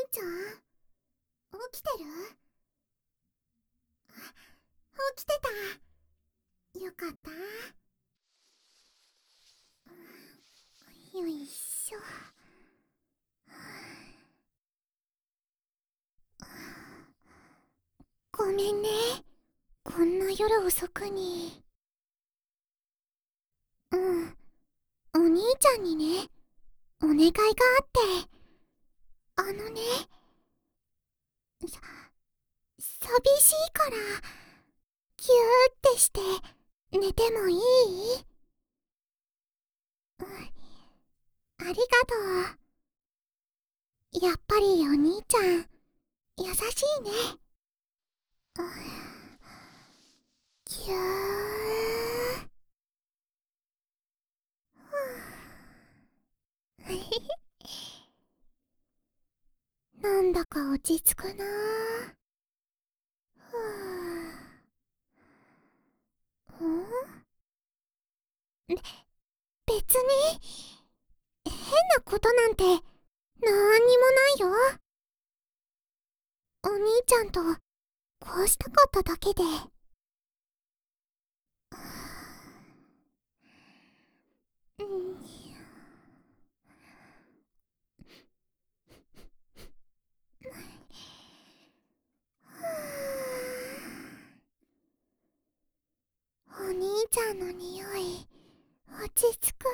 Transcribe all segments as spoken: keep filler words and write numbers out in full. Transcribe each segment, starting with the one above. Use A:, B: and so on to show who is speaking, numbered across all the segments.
A: ちゃん、起きてる？起きてた。よかった。よいしょ。ごめんね、こんな夜遅くに。うん、お兄ちゃんにね、お願いがあって。あのね、さ、寂しいから、ギューってして寝てもいい？うん、ありがとう。やっぱりお兄ちゃん、優しいね。うん、ぎゅー。なんだか落ち着くなぁ。ふぅ。ん？べ、別に、変なことなんて、なんにもないよ。お兄ちゃんと、こうしたかっただけで。うん。お兄ちゃんの匂い、落ち着く。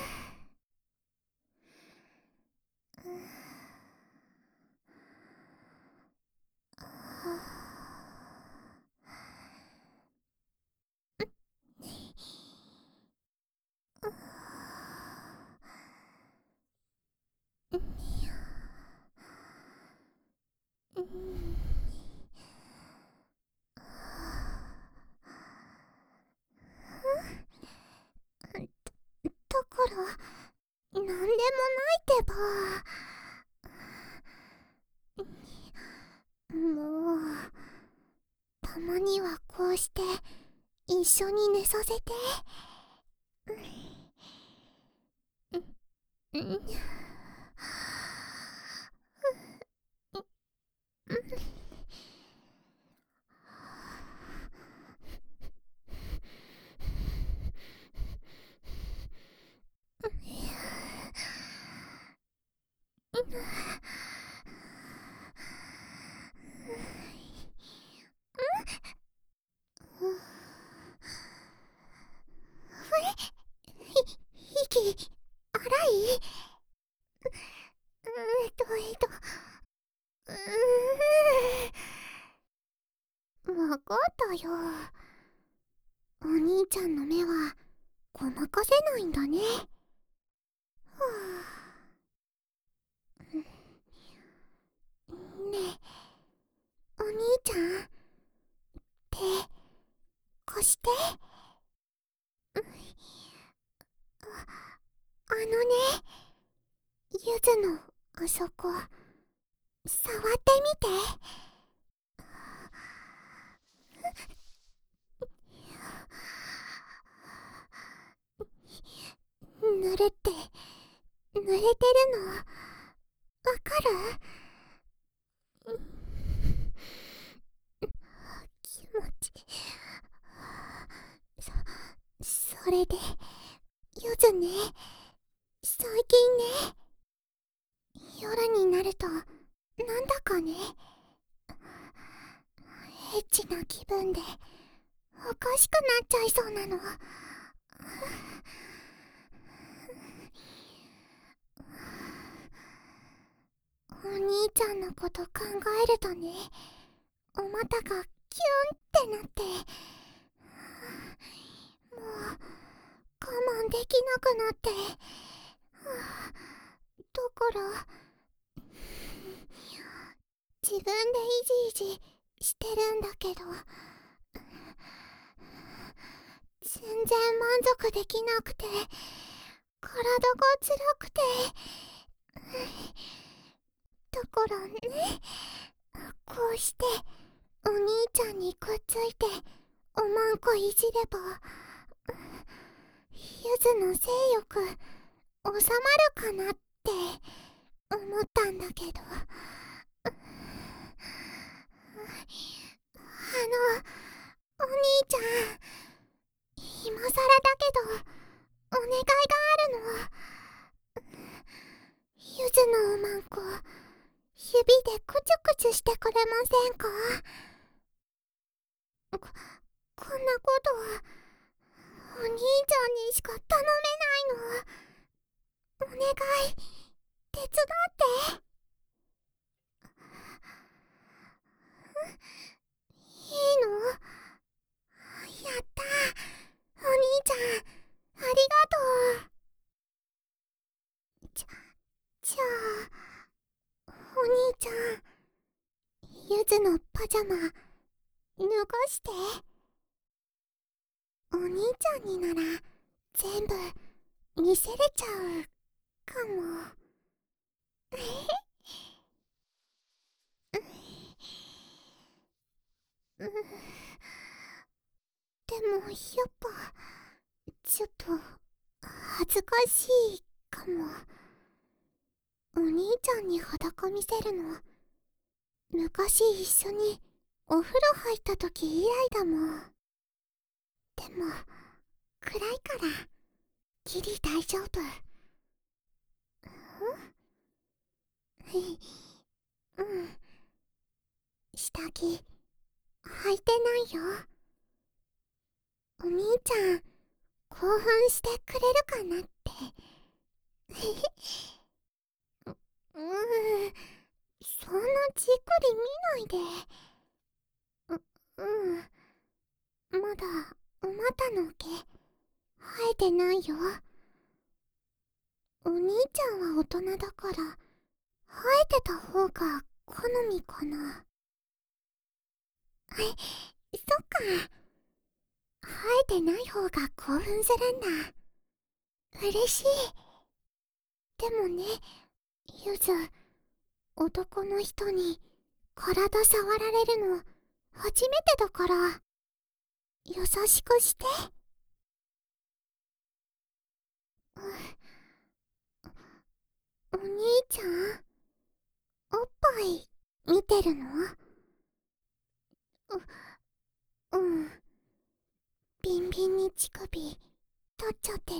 A: うん。うん。だから、なんでもないってば。もう、たまにはこうして一緒に寝させて。うん、うん、息荒い？えっとえっとうーん、わかったよ。お兄ちゃんの目はごまかせないんだね。はあ。ねえ、お兄ちゃん、手貸して。あ、あのね、ゆずのあそこ、触ってみて。濡れて、濡れてるの、わかる？気持ち、そ、それで、ゆずね、最近ね、夜になると、なんだかね、エッチな気分で、おかしくなっちゃいそうなの。お兄ちゃんのこと考えるとね、お股がキュンってなって、もう我慢できなくなって、だから自分でイジイジしてるんだけど、全然満足できなくて、体が辛くて、だからね、こうしてお兄ちゃんにくっついておまんこいじれば、ゆずの性欲収まるかなって思ったんだけど。 お兄ちゃん、今さらだけどお願いがあるの。ゆずのおまんこ、指でくちゅくちゅしてくれませんか？こ、こんなことはお兄ちゃんにしか頼めないの。お願い、手伝って。いいの？やった、お兄ちゃん、ありがとう。じゃ、じゃあ、お兄ちゃん、ゆずのパジャマ、脱がして。お兄ちゃんになら、全部、見せれちゃう、かも。えへうん、でも、やっぱ、ちょっと、恥ずかしい、かも。お兄ちゃんに裸見せるの、昔一緒にお風呂入った時以来だもん。でも、暗いから、ギリ大丈夫。うん。下着、履いてないよ。お兄ちゃん、興奮してくれるかなって。う、うん、そんなじっくり見ないで。う、うん。まだ、お股の毛、生えてないよ。お兄ちゃんは大人だから、生えてた方が好みかな。え、そっか。生えてない方が興奮するんだ。嬉しい。でもね、ゆず、男の人に体触られるの初めてだから、優しくして。お兄ちゃん、おっぱい見てるの？う、うん。ビンビンに乳首立っちゃってる。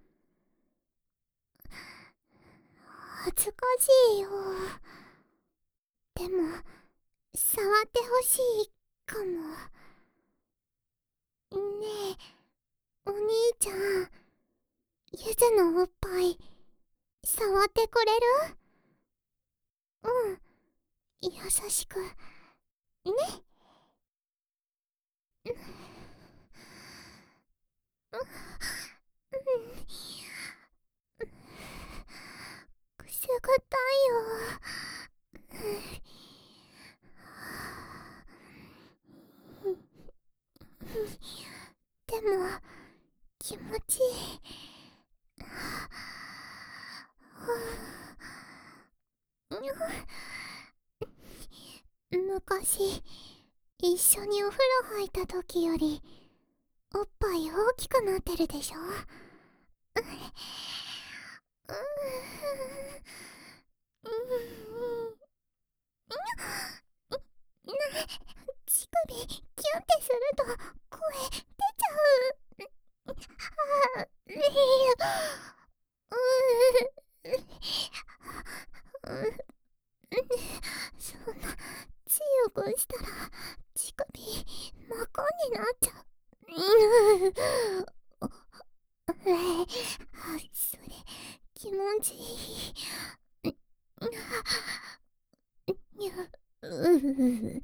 A: 恥ずかしいよ。でも、触ってほしいかも。ねえ、お兄ちゃん、ゆずのおっぱい、触ってくれる？うん、優しく、ね。うん、くすぐったいよ。でも、気持ちいい。昔、一緒にお風呂入った時より、おっぱい大きくなってるでしょ？うん、うん、乳首キュンってすると声出ちゃう。あ、いや、ううそんな強くしたら乳首真っ赤になっちゃう。えー、それ気持ちいい。にゃ、うう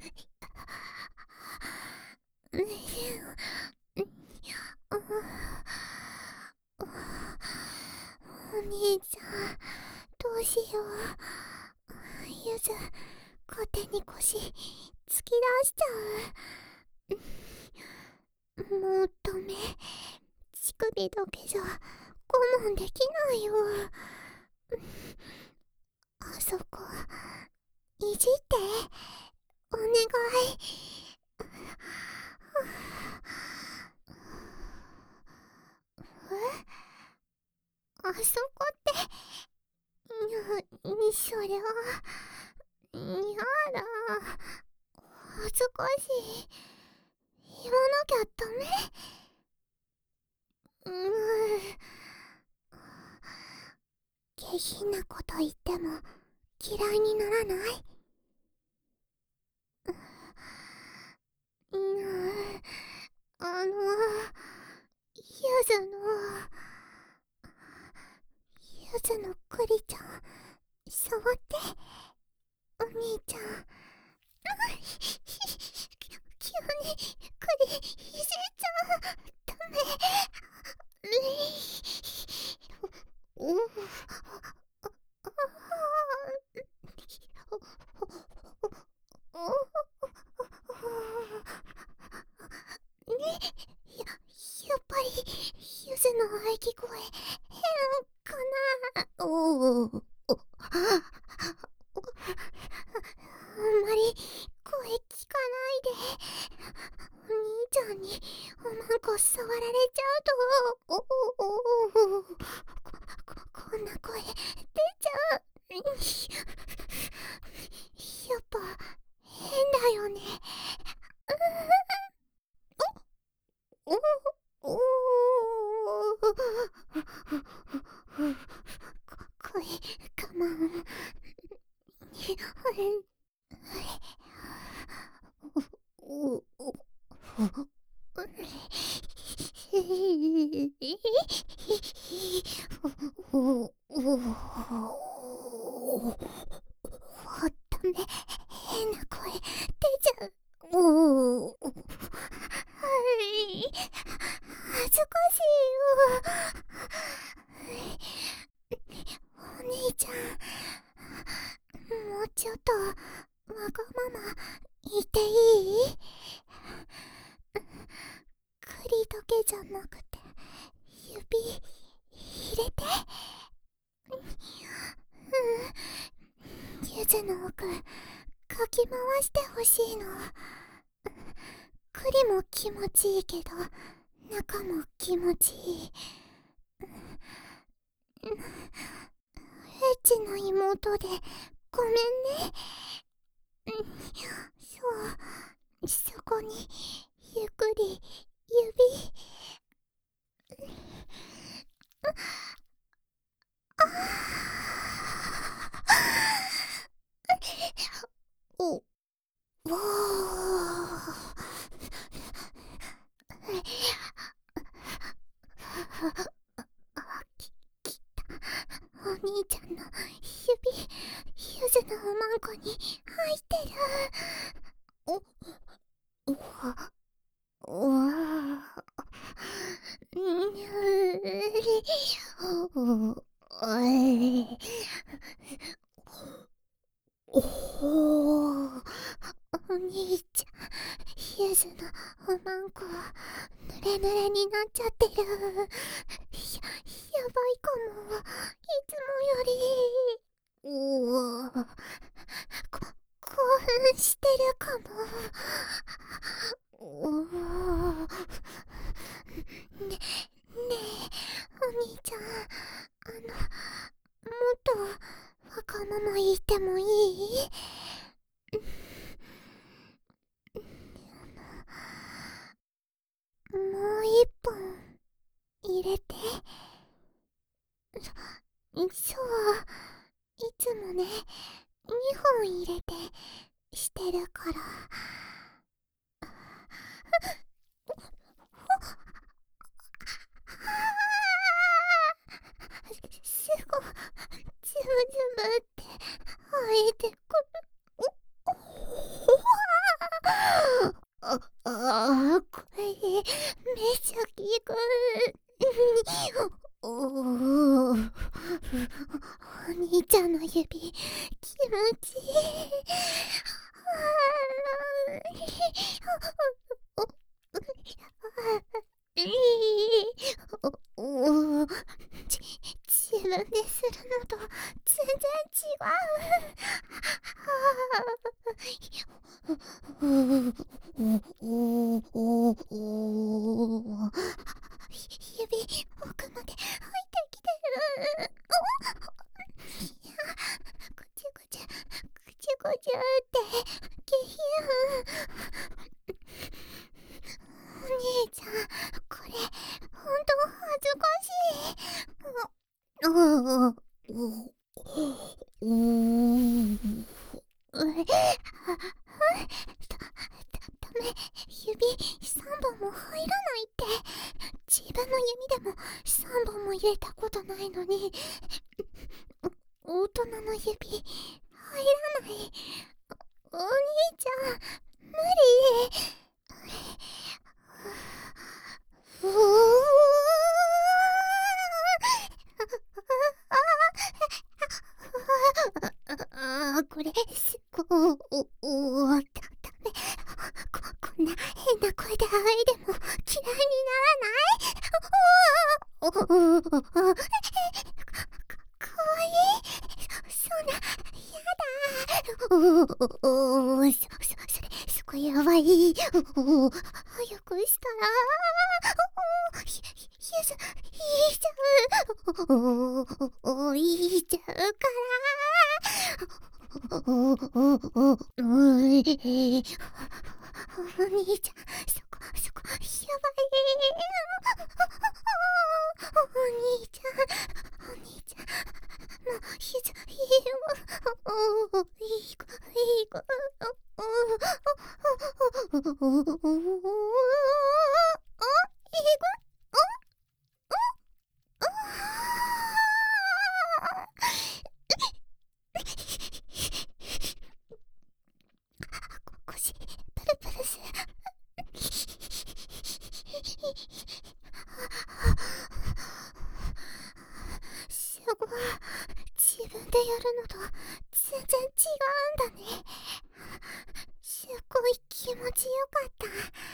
A: お兄ちゃん、どうしよう。ゆず、勝手に腰突き出しちゃう。もうダメ。乳首だけじゃ我慢できないよ。あそこ、いじって、お願い。え、あそこって、に、それは、やだ。恥ずかしい。 言わなきゃダメ。うーん。下品なこと言っても嫌いにならない？うーん。あの、ゆずの、ゆずのクリちゃん、触って、お兄ちゃん。急に、クリ、いじっちゃう。ダメ。ううね、や、やっぱり、ゆずの喘ぎ声、変かな。おお、お、あんまり声聞かないで。お兄ちゃんにおまんこ触られちゃうと、おおおこ、こ、こんな声出ちゃう。やっぱ変だよね。おおお声我慢。おおおおダメ。変な声出ちゃう。おおはい恥ずかしいよ。お兄ちゃん、もうちょっとわがまま言っていい？栗だけじゃなくて指入れて。うん、ゆずの奥かき回してほしいの。栗も気持ちいいけど中も気持ちいい。エッチの妹でごめんね。そう、そこにゆっくり指。お、わあ、き、きた。お兄ちゃんの指、ゆずのおまんこに入ってる。お、うわ、うわ、にゅー、おい、おほー、お兄ちゃん、ゆずのおまんこ、ぬれぬれになっちゃってる。や、やばいかも、いつもより。うわ、こ、興奮してるかも。うわ、ね、ねえ、お兄ちゃん、あの、もっとわがまま言ってもいい？もう一本入れて。そ、そう、いつもね、にほん入れてしてるから。すごい、ズブズブって生えてくる。お、おあ、あー、これ、めっちゃ効く。おお、お兄ちゃんの指、気持ちいい。おおお、ち、自分でするのと全然違う。おおおお、指奥まで入ってきてる。いや、ぐちゅぐちゅぐちゅぐちゅって下品。 うーえだ、ダメ、指さんぼんも入らないって。自分の弓でもさんぼんも入れたことないのに、大人の指入らない。お兄ちゃん、無理。うああ、これすごい。おおだ、ダメ。こ、こんな変な声であいでも嫌いにならない。おおおおか、かわいい。そんな、やだ。おおおそ、そ、それ、そこやばい。おお早くしたら。おおひ、ひ、ゆず、いいちゃう。おおいいちゃうから。おおおおおおい。お兄ちゃん、そこ、そこ、やばい。お兄ちゃん、お兄ちゃん、もう、ひず、いいよ。おお、いい子、いい子。おお、おお、おお、おお、おお、いい子。腰、プルプルする。すごい。自分でやるのと全然違うんだね。すごい気持ちよかった。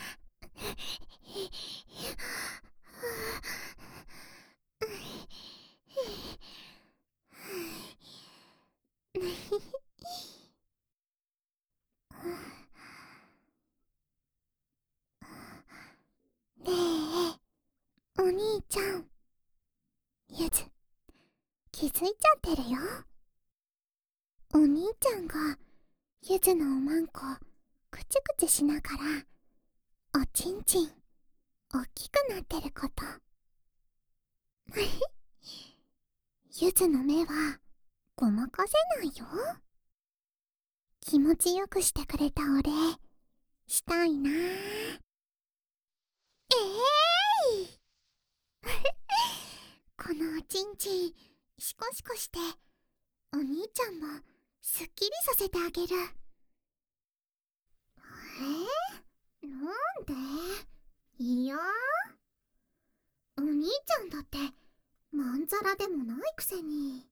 A: ねえ、お兄ちゃん、ゆず、気づいちゃってるよ。お兄ちゃんがゆずのおまんこくちゅくちゅしながらおちんちんおっきくなってること。ゆずの目はごまかせないよ。気持ちよくしてくれたお礼したいな。ええいこのおちんちんシコシコしてお兄ちゃんもすっきりさせてあげる。えー、なんで？いや、お兄ちゃんだってまんざらでもないくせに。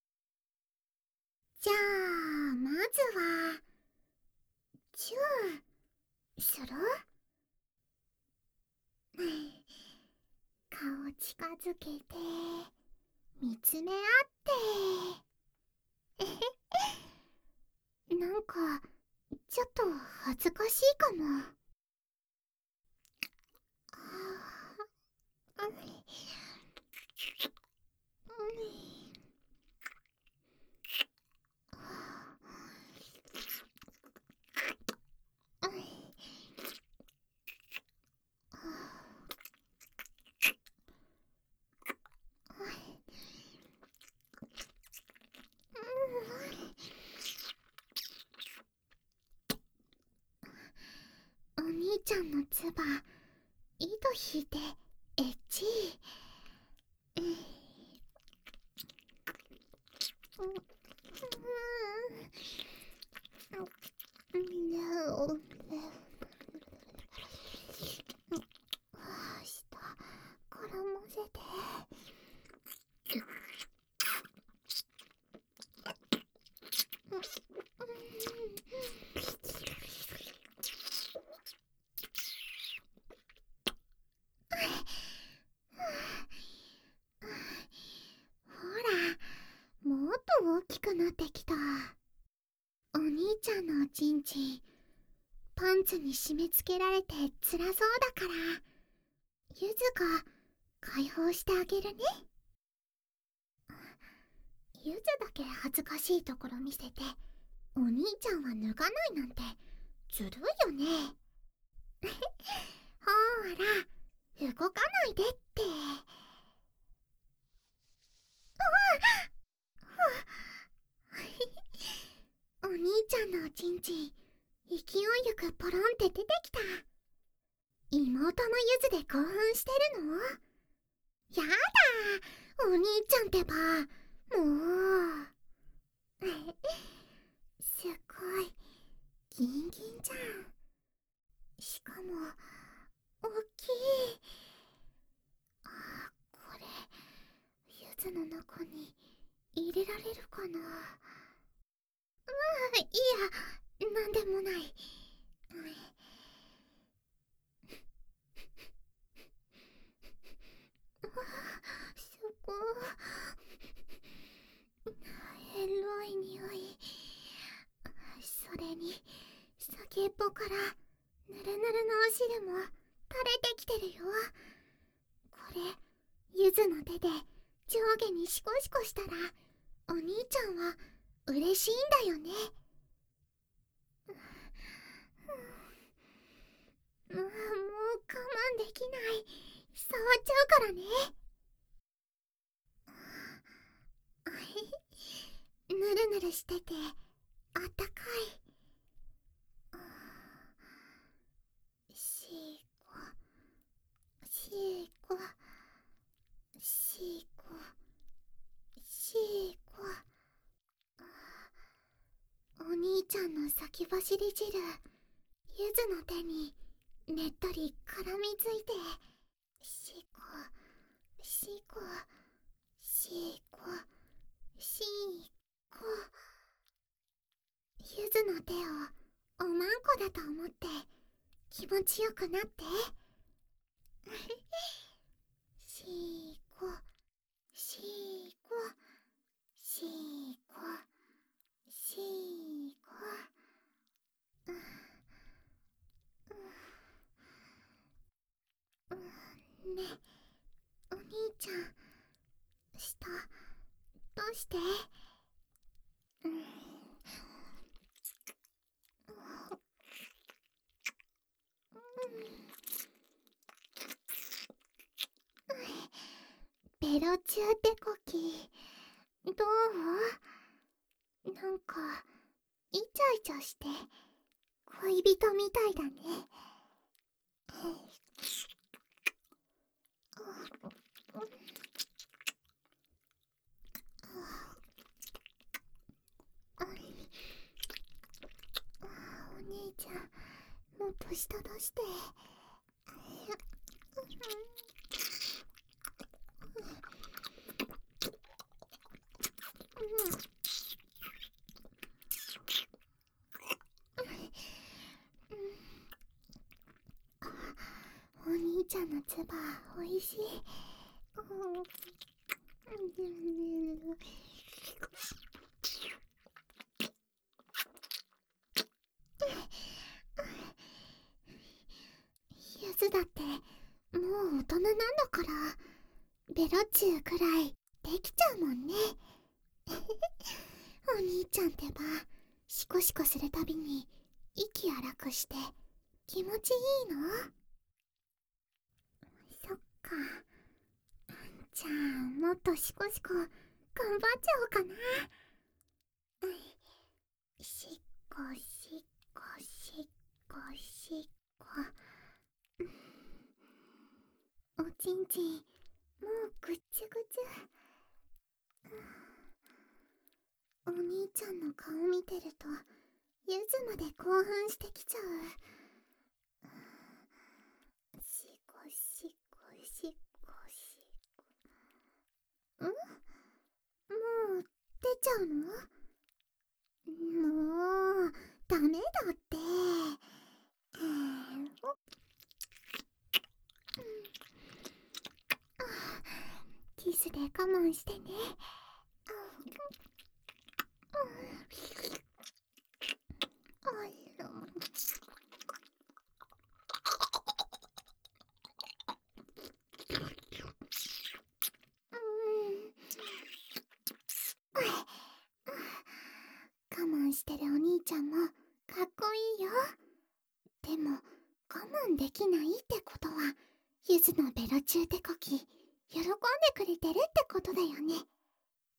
A: じゃあまずはチューする？顔近づけて見つめ合ってなんかちょっと恥ずかしいかも。お兄ちゃんのつば糸引いてエッチ。下絡ませて。ほら、もっと大きくなってきた。お兄ちゃんのおちんちんパンツに締め付けられて辛そうだからゆずが解放してあげるね。ゆずだけ恥ずかしいところ見せてお兄ちゃんは脱がないなんてずるいよね。ほーら動かないでって。あお兄ちゃんのおちんちん、勢いよくポロンって出てきた。妹のゆずで興奮してるの？やだ、お兄ちゃんってば、もう。すごい、ギンギンじゃん。しかも、大きい。あ、これ、ゆずの中に入れられるかな？あ、いや、なんでもない。すごい。エロい匂い。それに、先っぽからぬるぬるのお汁も垂れてきてるよ。これ、ゆずの手で上下にシコシコしたら、お兄ちゃんは嬉しいんだよね。もう、もう我慢できない。触っちゃうからね。ぬるぬるしててあったかい。しーこ、しーこ、しーこ、しーこ。お兄ちゃんの先走り汁、ゆずの手にねっとり絡みついて、しこしこしこしこ。ゆずの手をおまんこだと思って気持ちよくなって。しこしこしこしこ。ね、お兄ちゃん、舌どうして？うん、ベロチューテコキ、どう？なんかイチャイチャして恋人みたいだね。お兄ちゃん、もっと舌出して。お兄ちゃんのつばおいしい。ゆずだってもう大人なんだから、ベロチューくらいできちゃうもんね。お兄ちゃんってば、シコシコするたびに息荒くして気持ちいいの？そっか。じゃあもっとシコシコ頑張っちゃおうかな。しっこしっこしっこしっこ。おちんちんもうぐっちゅぐちゅ。お兄ちゃんの顔見てるとゆずまで興奮してきちゃう。しこしこしこしこ。ん？もう出ちゃうの？もうダメだって。キスで我慢してね。あら、我慢してるお兄ちゃんもかっこいいよ。でも我慢できないってことは、ゆずのベロチューテコキ喜んでくれてるってことだよね。